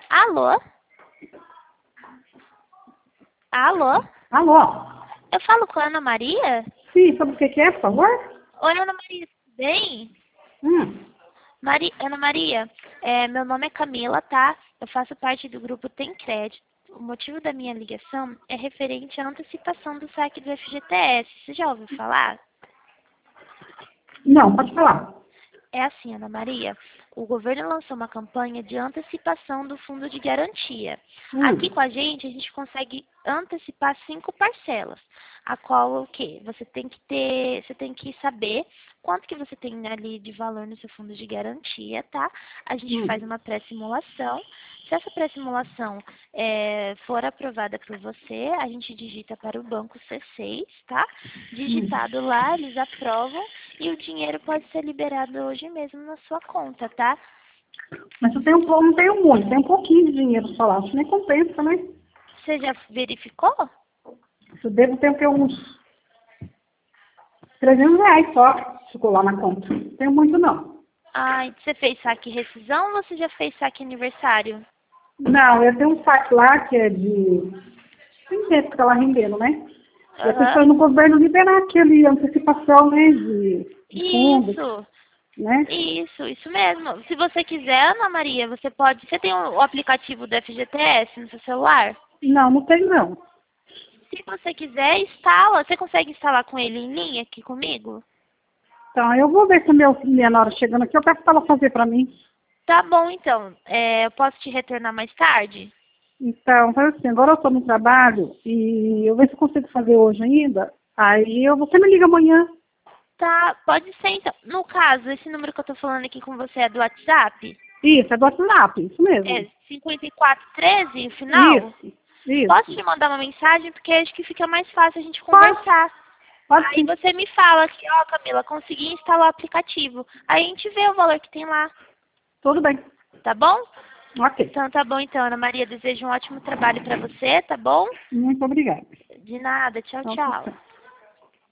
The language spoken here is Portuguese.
Alô? Alô? Alô? Eu falo com a Ana Maria? Sim, sobre o que é, por favor? Oi, Ana Maria, tudo bem? Hum. Ana Maria, meu nome é Camila, tá? Eu faço parte do grupo Tem Crédito. O motivo da minha ligação é referente à antecipação do saque do FGTS. Você já ouviu falar? Não, pode falar. É assim, Ana Maria, o governo lançou uma campanha de antecipação do fundo de garantia. Aqui com a gente consegue antecipar 5 parcelas, a qual o quê? Você tem que saber quanto que você tem ali de valor no seu fundo de garantia, tá? A gente faz uma pré-simulação. Se essa pré-simulação for aprovada por você, a gente digita para o banco C6, tá? Digitado lá, eles aprovam e o dinheiro pode ser liberado hoje mesmo na sua conta, tá? Mas eu tenho, não tenho muito, tenho um pouquinho de dinheiro só lá. Isso nem compensa, né? Você já verificou? Eu devo ter uns R$ 300 só, ficou lá na conta. Não tenho muito, não. Ah, e você fez saque rescisão ou você já fez saque aniversário? Não, eu tenho um saque lá que é de... Tem tempo que tá lá rendendo, né? Eu tô esperando o governo liberar aquele antecipação, né, de fundos, Isso, né? isso mesmo. Se você quiser, Ana Maria, você pode... Você tem o aplicativo do FGTS no seu celular? Não, não tenho, não. Se você quiser, instala. Você consegue instalar com ele em linha aqui comigo? Então, eu vou ver se meu menor chegando aqui, eu peço para ela fazer para mim. Tá bom, então. Eu posso te retornar mais tarde? Então, faz assim, agora eu estou no trabalho e eu ver se eu consigo fazer hoje ainda. Aí você me liga amanhã. Tá, pode ser então. No caso, esse número que eu tô falando aqui com você é do WhatsApp? Isso, é do WhatsApp, isso mesmo. É 5413, o final? Isso. Posso te mandar uma mensagem? Porque acho que fica mais fácil a gente Pode, conversar. pode Aí sim. você me fala que, ó, Camila, consegui instalar o aplicativo. Aí a gente vê o valor que tem lá, Tudo bem. tá bom? Ok. Então tá bom então, Ana Maria. Desejo um ótimo trabalho pra você, tá bom? Muito obrigada. De nada. Tchau, Então, tchau.